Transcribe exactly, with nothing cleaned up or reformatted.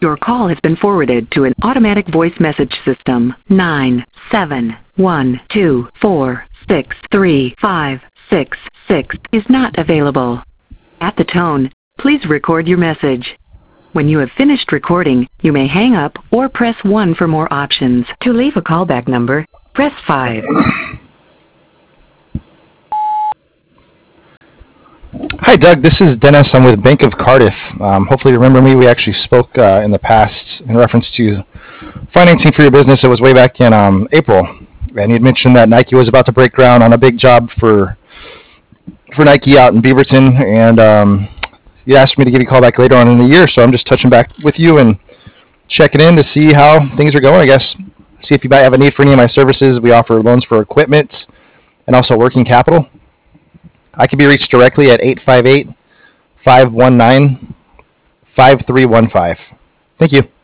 Your call has been forwarded to an automatic voice message system. nine seven one two four six three five six six is not available. At the tone, please record your message. When you have finished recording, you may hang up or press one for more options. To leave a callback number, press five. Hi, Doug. This is Dennis. I'm with Bank of Cardiff. Um, hopefully you remember me. We actually spoke uh, in the past in reference to financing for your business. It was way back in um, April. And you had mentioned that Nike was about to break ground on a big job for for Nike out in Beaverton. And um, you asked me to give you a call back later on in the year. So I'm just touching back with you and checking in to see how things are going, I guess. See if you might have a need for any of my services. We offer loans for equipment and also working capital. I can be reached directly at eight five eight, five one nine, five three one five. Thank you.